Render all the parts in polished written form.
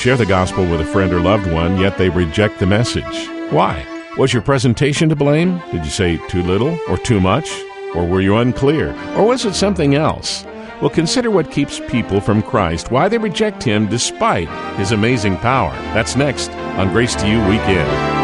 share the gospel with a friend or loved one, yet they reject the message. Why? Was your presentation to blame? Did you say too little or too much? Or were you unclear? Or was it something else? Well, consider what keeps people from Christ, why they reject Him despite His amazing power. That's next on Grace to You Weekend.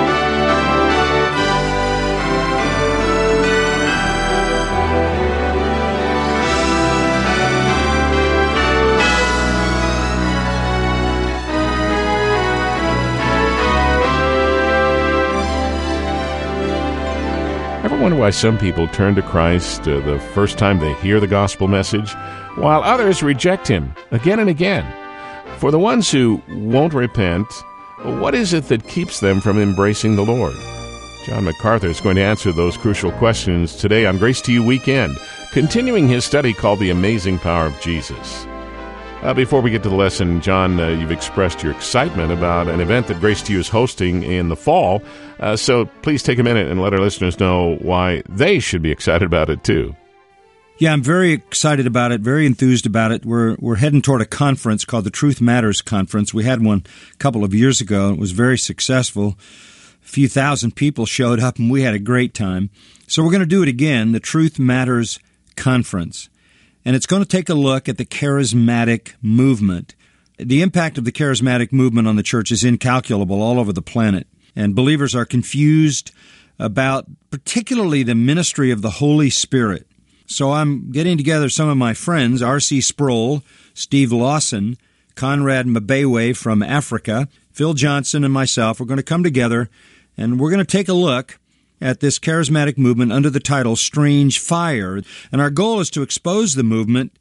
Ever wonder why some people turn to Christ the first time they hear the gospel message, while others reject Him again and again? For the ones who won't repent, what is it that keeps them from embracing the Lord? John MacArthur is going to answer those crucial questions today on Grace to You Weekend, continuing his study called The Amazing Power of Jesus. Before we get to the lesson, John, you've expressed your excitement about an event that Grace to You is hosting in the fall, so please take a minute and let our listeners know why they should be excited about it too. Yeah, I'm very excited about it, very enthused about it. We're heading toward a conference called the Truth Matters Conference. We had one a couple of years ago. It was very successful. A few thousand people showed up, and we had a great time. So we're going to do it again, the Truth Matters Conference. And it's going to take a look at the charismatic movement. The impact of the charismatic movement on the church is incalculable all over the planet. And believers are confused about particularly the ministry of the Holy Spirit. So I'm getting together some of my friends, R.C. Sproul, Steve Lawson, Conrad Mbewe from Africa, Phil Johnson, and myself. We're going to come together, and we're going to take a look at this charismatic movement under the title Strange Fire. And our goal is to expose the movement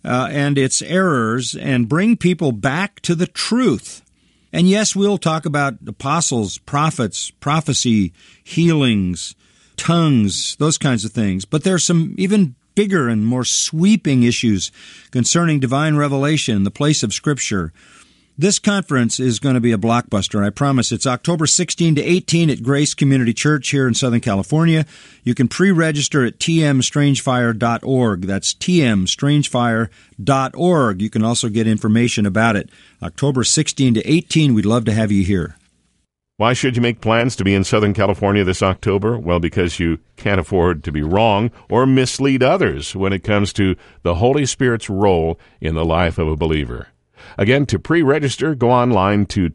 and its errors and bring people back to the truth. And yes, we'll talk about apostles, prophets, prophecy, healings, tongues, those kinds of things. But there's some even bigger and more sweeping issues concerning divine revelation, the place of Scripture. This conference is going to be a blockbuster, I promise. It's October 16 to 18 at Grace Community Church here in Southern California. You can pre-register at tmstrangefire.org. That's tmstrangefire.org. You can also get information about it. October 16 to 18, we'd love to have you here. Why should you make plans to be in Southern California this October? Well, because you can't afford to be wrong or mislead others when it comes to the Holy Spirit's role in the life of a believer. Again, to pre-register, go online to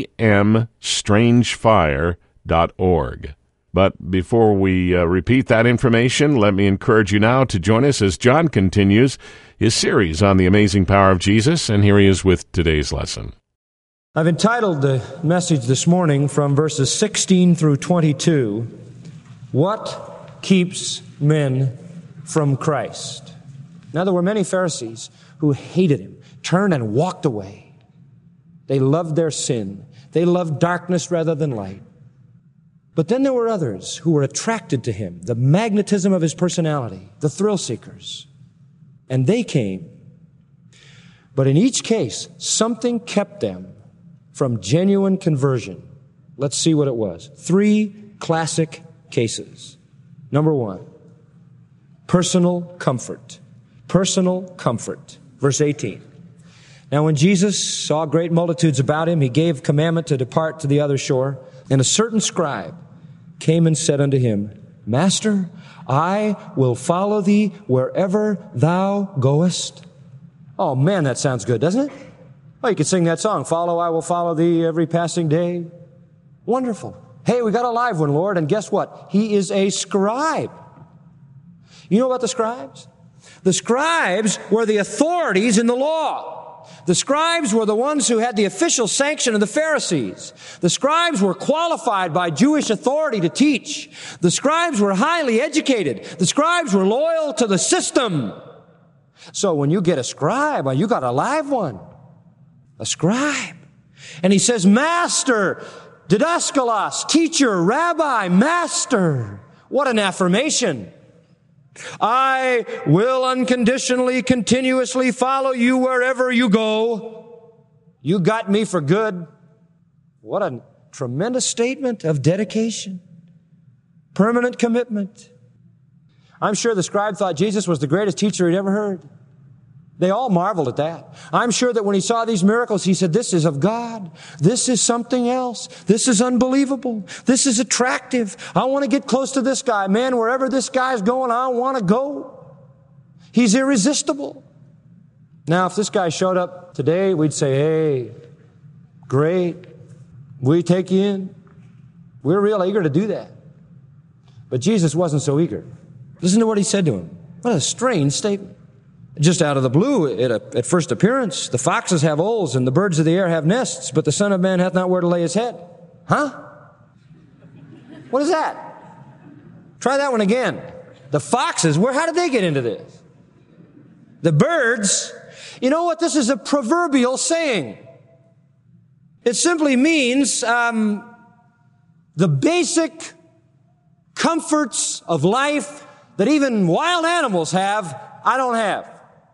tmstrangefire.org. But before we repeat that information, let me encourage you now to join us as John continues his series on the amazing power of Jesus, and here he is with today's lesson. I've entitled the message this morning from verses 16 through 22, What Keeps Men from Christ? Now, there were many Pharisees who hated Him, turned and walked away. They loved their sin. They loved darkness rather than light. But then there were others who were attracted to Him, the magnetism of His personality, the thrill seekers. And they came. But in each case, something kept them from genuine conversion. Let's see what it was. 3 classic cases. Number 1, personal comfort. Personal comfort. Verse 18. Now when Jesus saw great multitudes about Him, He gave commandment to depart to the other shore. And a certain scribe came and said unto Him, Master, I will follow Thee wherever Thou goest. Oh man, that sounds good, doesn't it? Oh, you could sing that song, Follow, I will follow Thee every passing day. Wonderful. Hey, we got a live one, Lord, and guess what? He is a scribe. You know about the scribes? The scribes were the authorities in the law. The scribes were the ones who had the official sanction of the Pharisees. The scribes were qualified by Jewish authority to teach. The scribes were highly educated. The scribes were loyal to the system. So when you get a scribe, you got a live one. A scribe. And he says, Master, didaskalos, teacher, rabbi, master. What an affirmation. I will unconditionally, continuously follow you wherever you go. You got me for good. What a tremendous statement of dedication. Permanent commitment. I'm sure the scribe thought Jesus was the greatest teacher he'd ever heard. They all marveled at that. I'm sure that when he saw these miracles, he said, this is of God. This is something else. This is unbelievable. This is attractive. I want to get close to this guy. Man, wherever this guy's going, I want to go. He's irresistible. Now, if this guy showed up today, we'd say, hey, great. We take you in. We're real eager to do that. But Jesus wasn't so eager. Listen to what he said to him. What a strange statement. Just out of the blue, at first appearance, the foxes have holes and the birds of the air have nests, but the Son of Man hath not where to lay his head. Huh? What is that? Try that one again. The foxes, how did they get into this? The birds, you know what? This is a proverbial saying. It simply means the basic comforts of life that even wild animals have, I don't have.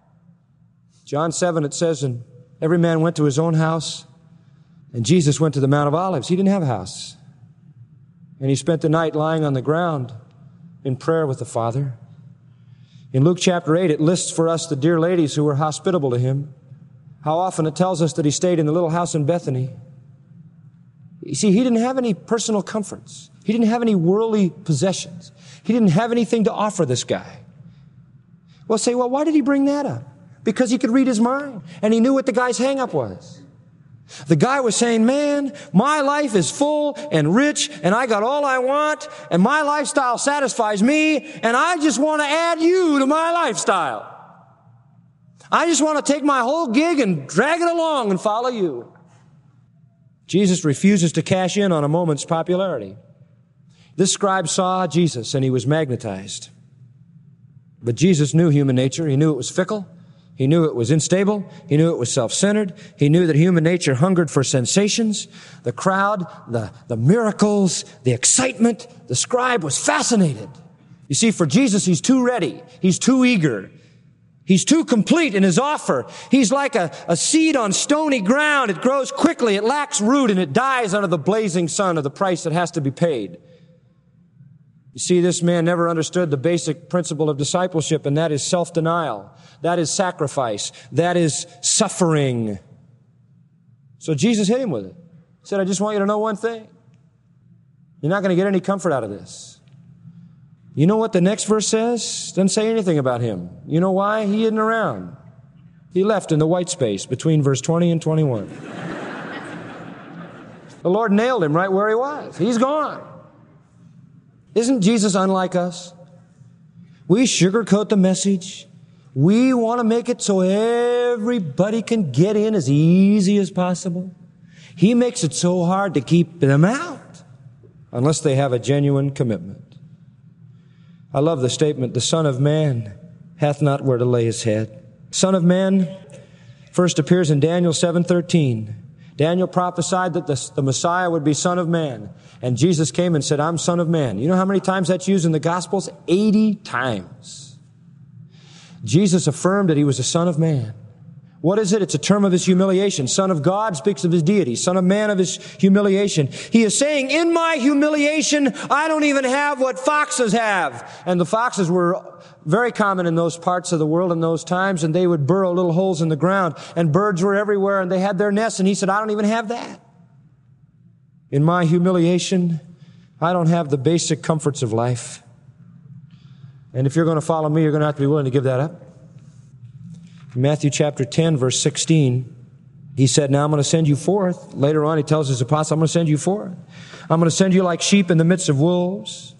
John 7, it says, and every man went to his own house, and Jesus went to the Mount of Olives. He didn't have a house. And he spent the night lying on the ground in prayer with the Father. In Luke chapter 8, it lists for us the dear ladies who were hospitable to him. How often it tells us that he stayed in the little house in Bethany. You see, he didn't have any personal comforts. He didn't have any worldly possessions. He didn't have anything to offer this guy. Well, say, why did he bring that up? Because he could read his mind, and he knew what the guy's hang-up was. The guy was saying, man, my life is full and rich, and I got all I want, and my lifestyle satisfies me, and I just want to add you to my lifestyle. I just want to take my whole gig and drag it along and follow you. Jesus refuses to cash in on a moment's popularity. This scribe saw Jesus, and he was magnetized. But Jesus knew human nature. He knew it was fickle. He knew it was unstable. He knew it was self-centered. He knew that human nature hungered for sensations. The crowd, the miracles, the excitement. The scribe was fascinated. You see, for Jesus, he's too ready. He's too eager. He's too complete in his offer. He's like a seed on stony ground. It grows quickly. It lacks root, and it dies under the blazing sun of the price that has to be paid. You see, this man never understood the basic principle of discipleship, and that is self-denial. That is sacrifice. That is suffering. So Jesus hit him with it. He said, I just want you to know one thing. You're not going to get any comfort out of this. You know what the next verse says? Doesn't say anything about him. You know why? He isn't around. He left in the white space between verse 20 and 21. The Lord nailed him right where he was. He's gone. Isn't Jesus unlike us? We sugarcoat the message. We want to make it so everybody can get in as easy as possible. He makes it so hard to keep them out unless they have a genuine commitment. I love the statement, the Son of Man hath not where to lay his head. Son of Man first appears in Daniel 7:13. Daniel prophesied that the Messiah would be Son of Man. And Jesus came and said, I'm Son of Man. You know how many times that's used in the Gospels? 80 times. Jesus affirmed that he was a Son of Man. What is it? It's a term of his humiliation. Son of God speaks of his deity. Son of Man of his humiliation. He is saying, in my humiliation, I don't even have what foxes have. And the foxes were very common in those parts of the world in those times, and they would burrow little holes in the ground, and birds were everywhere, and they had their nests, and he said, I don't even have that. In my humiliation, I don't have the basic comforts of life. And if you're going to follow me, you're going to have to be willing to give that up. In Matthew chapter 10, verse 16, he said, now I'm going to send you forth. Later on, he tells his apostles, I'm going to send you forth. I'm going to send you like sheep in the midst of wolves.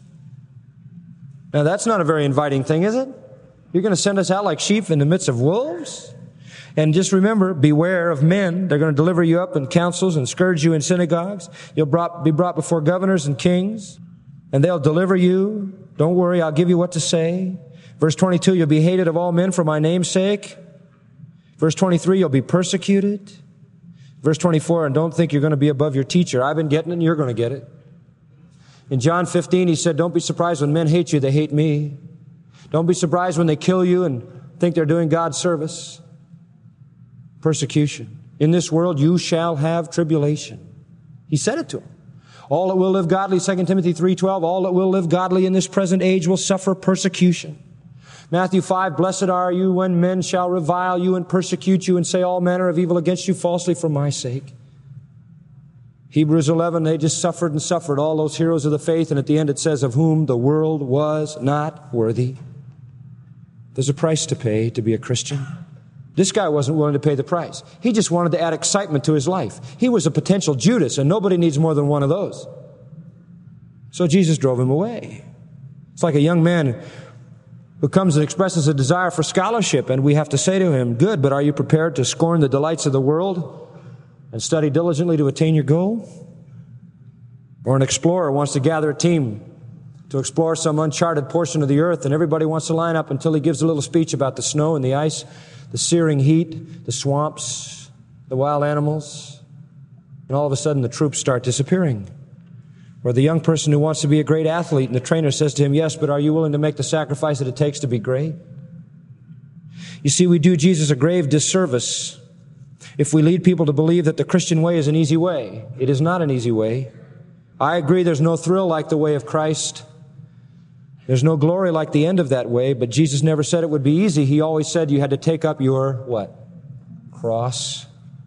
Now, that's not a very inviting thing, is it? You're going to send us out like sheep in the midst of wolves? And just remember, beware of men. They're going to deliver you up in councils and scourge you in synagogues. You'll be brought before governors and kings, and they'll deliver you. Don't worry, I'll give you what to say. Verse 22, you'll be hated of all men for my name's sake. Verse 23, you'll be persecuted. Verse 24, and don't think you're going to be above your teacher. I've been getting it, and you're going to get it. In John 15, he said, don't be surprised when men hate you, they hate me. Don't be surprised when they kill you and think they're doing God's service. Persecution. In this world you shall have tribulation. He said it to them. All that will live godly, 2 Timothy 3:12, all that will live godly in this present age will suffer persecution. Matthew 5, blessed are you when men shall revile you and persecute you and say all manner of evil against you falsely for my sake. Hebrews 11, they just suffered and suffered, all those heroes of the faith, and at the end it says, of whom the world was not worthy. There's a price to pay to be a Christian. This guy wasn't willing to pay the price. He just wanted to add excitement to his life. He was a potential Judas, and nobody needs more than one of those. So Jesus drove him away. It's like a young man who comes and expresses a desire for scholarship, and we have to say to him, good, but are you prepared to scorn the delights of the world and study diligently to attain your goal? Or an explorer wants to gather a team to explore some uncharted portion of the earth, and everybody wants to line up until he gives a little speech about the snow and the ice, the searing heat, the swamps, the wild animals, and all of a sudden the troops start disappearing. Or the young person who wants to be a great athlete, and the trainer says to him, yes, but are you willing to make the sacrifice that it takes to be great? You see, we do Jesus a grave disservice if we lead people to believe that the Christian way is an easy way. It is not an easy way. I agree there's no thrill like the way of Christ. There's no glory like the end of that way, but Jesus never said it would be easy. He always said you had to take up your, what? Cross.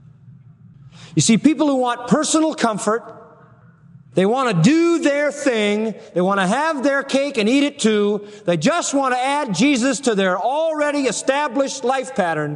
You see, people who want personal comfort, they want to do their thing. They want to have their cake and eat it too. They just want to add Jesus to their already established life pattern.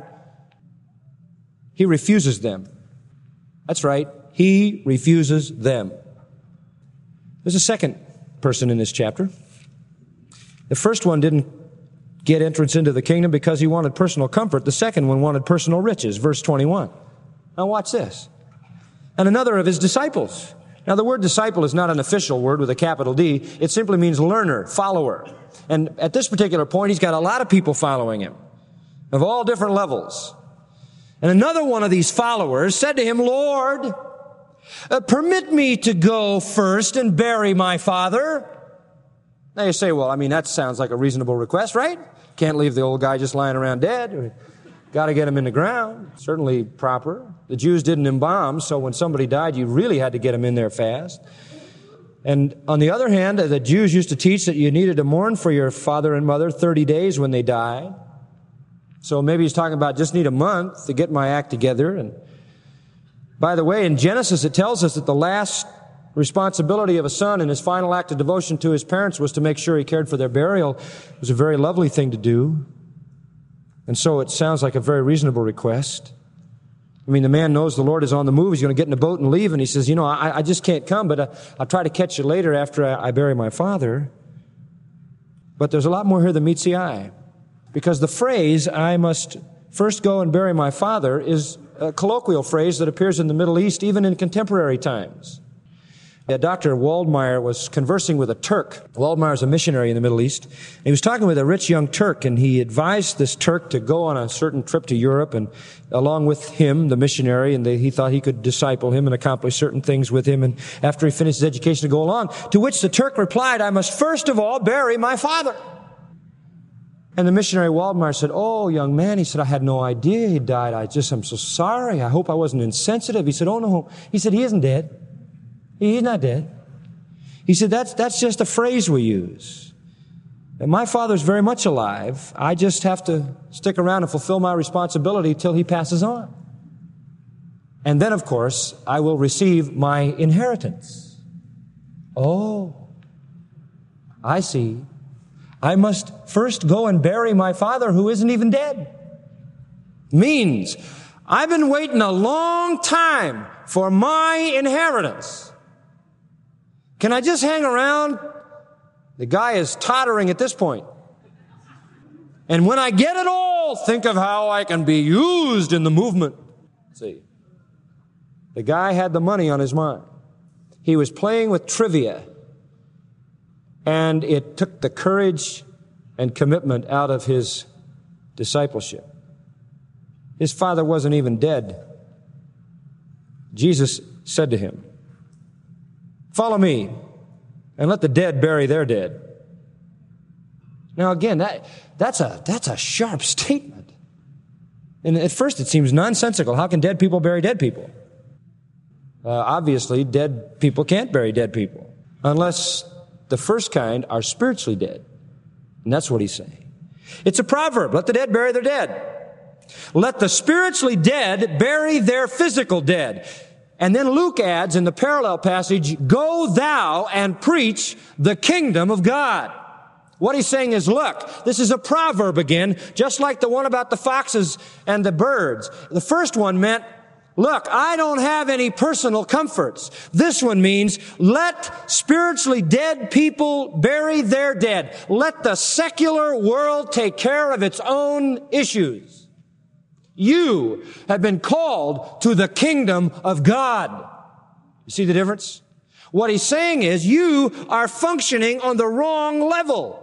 He refuses them. That's right. He refuses them. There's a second person in this chapter. The first one didn't get entrance into the kingdom because he wanted personal comfort. The second one wanted personal riches. Verse 21. Now watch this. And another of his disciples. Now, the word disciple is not an official word with a capital D. It simply means learner, follower. And at this particular point, he's got a lot of people following him of all different levels. And another one of these followers said to him, Lord, permit me to go first and bury my father. Now you say, well, that sounds like a reasonable request, right? Can't leave the old guy just lying around dead. Got to get him in the ground. Certainly proper. The Jews didn't embalm, so when somebody died, you really had to get him in there fast. And on the other hand, the Jews used to teach that you needed to mourn for your father and mother 30 days when they died. So maybe he's talking about just need a month to get my act together. And by the way, in Genesis, it tells us that the last responsibility of a son in his final act of devotion to his parents was to make sure he cared for their burial. It was a very lovely thing to do. And so it sounds like a very reasonable request. The man knows the Lord is on the move. He's going to get in a boat and leave. And he says, I just can't come, but I'll try to catch you later after I bury my father. But there's a lot more here than meets the eye. Because the phrase, I must first go and bury my father, is a colloquial phrase that appears in the Middle East even in contemporary times. Dr. Waldmeyer was conversing with a Turk. Waldmeyer is a missionary in the Middle East. He was talking with a rich young Turk, and he advised this Turk to go on a certain trip to Europe, and along with him, the missionary, and he thought he could disciple him and accomplish certain things with him, and after he finished his education to go along, to which the Turk replied, I must first of all bury my father. And the missionary Waldmeyer said, oh, young man, he said, I had no idea he died. I'm so sorry. I hope I wasn't insensitive. He said, oh, no. He said, he isn't dead. He's not dead. He said, that's just a phrase we use. And my father's very much alive. I just have to stick around and fulfill my responsibility till he passes on. And then, of course, I will receive my inheritance. Oh, I see. I must first go and bury my father who isn't even dead. Means, I've been waiting a long time for my inheritance. Can I just hang around? The guy is tottering at this point. And when I get it all, think of how I can be used in the movement. See, the guy had the money on his mind. He was playing with trivia. And it took the courage and commitment out of his discipleship. His father wasn't even dead. Jesus said to him, follow me, and let the dead bury their dead. Now again, that's a sharp statement. And at first it seems nonsensical. How can dead people bury dead people? Obviously, dead people can't bury dead people unless the first kind are spiritually dead. And that's what he's saying. It's a proverb. Let the dead bury their dead. Let the spiritually dead bury their physical dead. And then Luke adds in the parallel passage, go thou and preach the kingdom of God. What he's saying is, look, this is a proverb again, just like the one about the foxes and the birds. The first one meant, look, I don't have any personal comforts. This one means, let spiritually dead people bury their dead. Let the secular world take care of its own issues. You have been called to the kingdom of God. You see the difference? What he's saying is, you are functioning on the wrong level.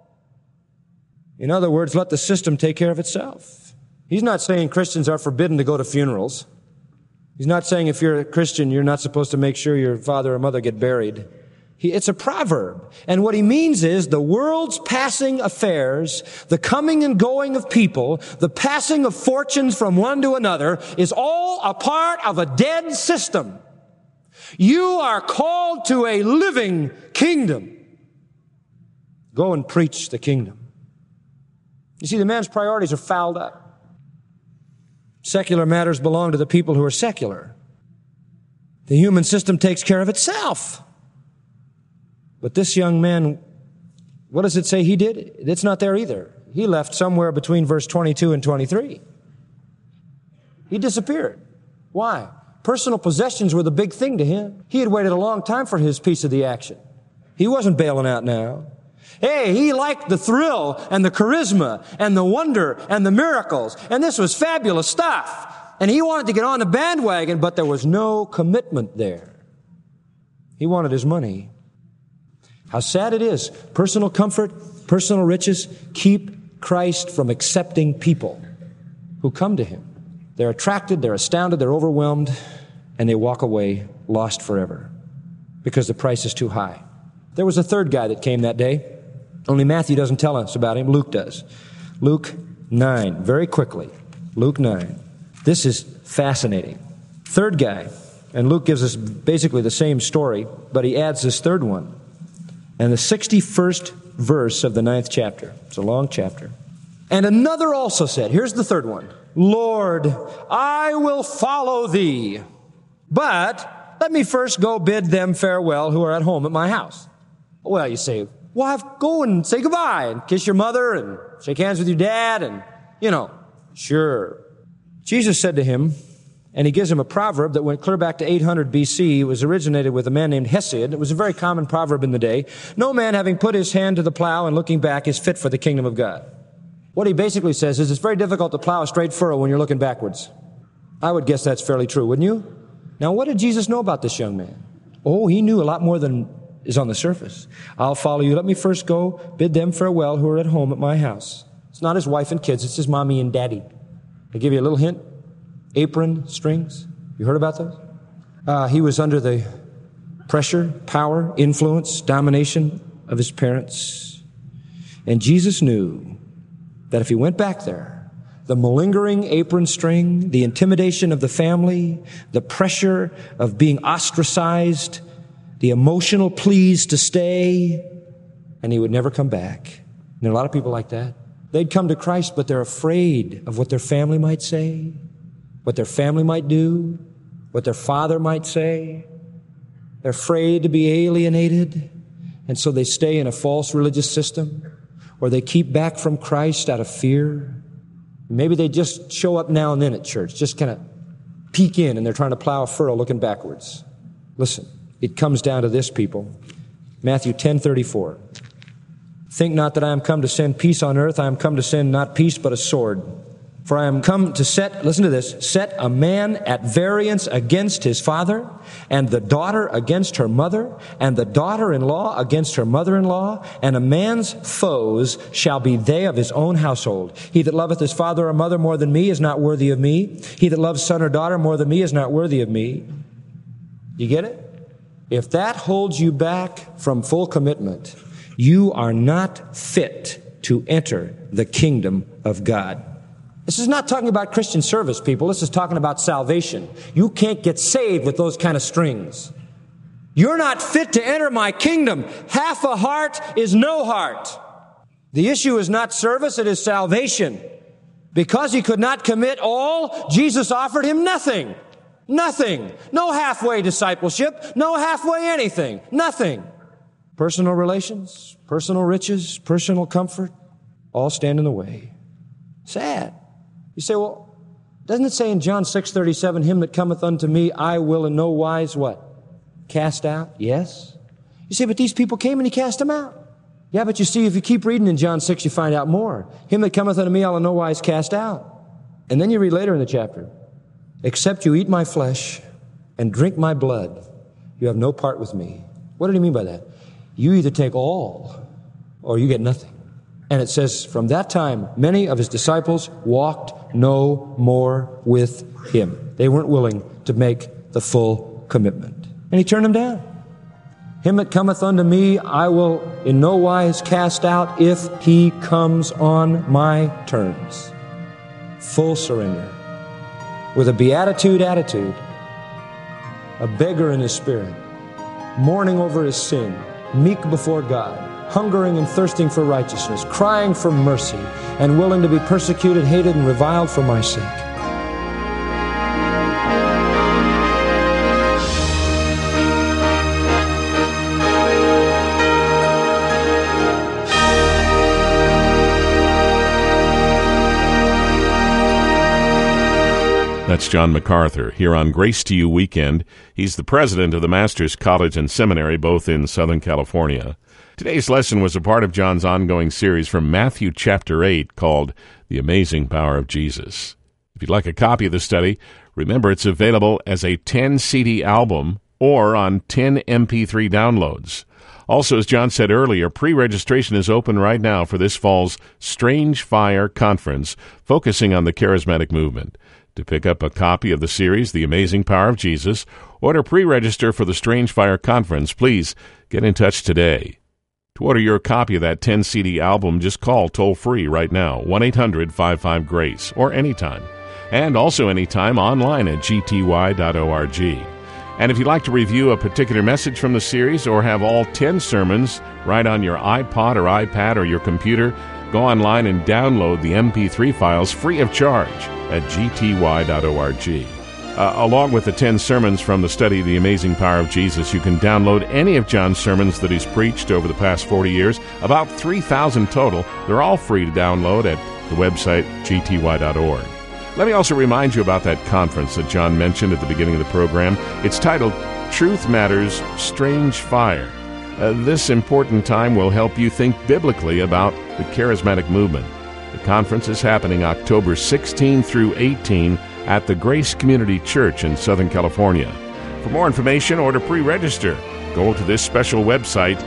In other words, let the system take care of itself. He's not saying Christians are forbidden to go to funerals. He's not saying if you're a Christian, you're not supposed to make sure your father or mother get buried. It's a proverb. And what he means is the world's passing affairs, the coming and going of people, the passing of fortunes from one to another is all a part of a dead system. You are called to a living kingdom. Go and preach the kingdom. You see, the man's priorities are fouled up. Secular matters belong to the people who are secular. The human system takes care of itself. But this young man, what does it say he did? It's not there either. He left somewhere between verse 22 and 23. He disappeared. Why? Personal possessions were the big thing to him. He had waited a long time for his piece of the action. He wasn't bailing out now. Hey, he liked the thrill and the charisma and the wonder and the miracles. And this was fabulous stuff. And he wanted to get on the bandwagon, but there was no commitment there. He wanted his money. How sad it is. Personal comfort, personal riches keep Christ from accepting people who come to him. They're attracted, they're astounded, they're overwhelmed, and they walk away lost forever because the price is too high. There was a third guy that came that day. Only Matthew doesn't tell us about him. Luke does. Luke 9, very quickly. Luke 9. This is fascinating. Third guy. And Luke gives us basically the same story, but he adds this third one. And the 61st verse of the 9th chapter. It's a long chapter. And another also said, here's the third one, Lord, I will follow thee, but let me first go bid them farewell who are at home at my house. Well, you say, well, go and say goodbye and kiss your mother and shake hands with your dad and, sure. Jesus said to him, and he gives him a proverb that went clear back to 800 BC. It was originated with a man named Hesiod. It was a very common proverb in the day. No man having put his hand to the plow and looking back is fit for the kingdom of God. What he basically says is it's very difficult to plow a straight furrow when you're looking backwards. I would guess that's fairly true, wouldn't you? Now, what did Jesus know about this young man? Oh, he knew a lot more than is on the surface. I'll follow you. Let me first go bid them farewell who are at home at my house. It's not his wife and kids. It's his mommy and daddy. I'll give you a little hint. Apron strings. You heard about those? He was under the pressure, power, influence, domination of his parents. And Jesus knew that if he went back there, the malingering apron string, the intimidation of the family, the pressure of being ostracized, the emotional pleas to stay, and he would never come back. And there are a lot of people like that. They'd come to Christ, but they're afraid of what their family might say, what their family might do, what their father might say. They're afraid to be alienated, and so they stay in a false religious system, or they keep back from Christ out of fear. Maybe they just show up now and then at church, just kind of peek in, and they're trying to plow a furrow looking backwards. Listen, it comes down to this, people. Matthew 10:34. Think not that I am come to send peace on earth. I am come to send not peace, but a sword. For I am come to set a man at variance against his father, and the daughter against her mother, and the daughter-in-law against her mother-in-law, and a man's foes shall be they of his own household. He that loveth his father or mother more than me is not worthy of me. He that loves son or daughter more than me is not worthy of me. You get it? If that holds you back from full commitment, you are not fit to enter the kingdom of God. This is not talking about Christian service, people. This is talking about salvation. You can't get saved with those kind of strings. You're not fit to enter my kingdom. Half a heart is no heart. The issue is not service, it is salvation. Because he could not commit all, Jesus offered him nothing. Nothing. No halfway discipleship, no halfway anything. Nothing. Personal relations, personal riches, personal comfort, all stand in the way. Sad. You say, well, doesn't it say in John 6:37, him that cometh unto me, I will in no wise what? Cast out? Yes. You say, but these people came and he cast them out. Yeah, but you see, if you keep reading in John 6, you find out more. Him that cometh unto me, I'll in no wise cast out. And then you read later in the chapter, except you eat my flesh and drink my blood, you have no part with me. What did he mean by that? You either take all or you get nothing. And it says, from that time, many of his disciples walked no more with him. They weren't willing to make the full commitment. And he turned them down. Him that cometh unto me, I will in no wise cast out if he comes on my terms. Full surrender. With a beatitude attitude, a beggar in his spirit, mourning over his sin, meek before God, hungering and thirsting for righteousness, crying for mercy, and willing to be persecuted, hated, and reviled for my sake. That's John MacArthur here on Grace to You Weekend. He's the president of the Master's College and Seminary, both in Southern California. Today's lesson was a part of John's ongoing series from Matthew chapter 8 called The Amazing Power of Jesus. If you'd like a copy of the study, remember it's available as a 10-CD album or on 10 MP3 downloads. Also, as John said earlier, pre-registration is open right now for this fall's Strange Fire Conference, focusing on the charismatic movement. To pick up a copy of the series, The Amazing Power of Jesus, or to pre-register for the Strange Fire Conference, please get in touch today. To order your copy of that 10-CD album, just call toll-free right now, 1-800-55-GRACE, or anytime. And also anytime online at gty.org. And if you'd like to review a particular message from the series or have all 10 sermons right on your iPod or iPad or your computer, go online and download the MP3 files free of charge at gty.org. Along with the 10 sermons from the study The Amazing Power of Jesus, you can download any of John's sermons that he's preached over the past 40 years, about 3,000 total. They're all free to download at the website gty.org. Let me also remind you about that conference that John mentioned at the beginning of the program. It's titled Truth Matters, Strange Fire. This important time will help you think biblically about the charismatic movement. The conference is happening October 16 through 18 at the Grace Community Church in Southern California. For more information or to pre-register, go to this special website,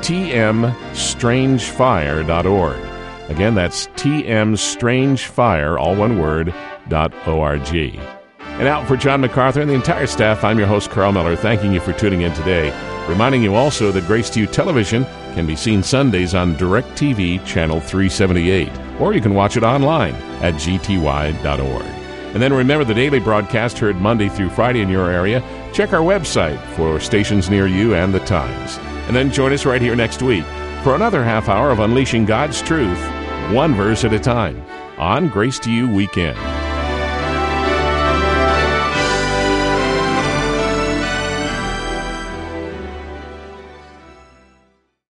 tmstrangefire.org. Again, that's tmstrangefire, all one word, .org. And now for John MacArthur and the entire staff, I'm your host, Carl Miller, thanking you for tuning in today. Reminding you also that Grace to You Television can be seen Sundays on DirecTV Channel 378, or you can watch it online at gty.org. And then remember the daily broadcast heard Monday through Friday in your area. Check our website for stations near you and the times. And then join us right here next week for another half hour of unleashing God's truth, one verse at a time, on Grace to You Weekend.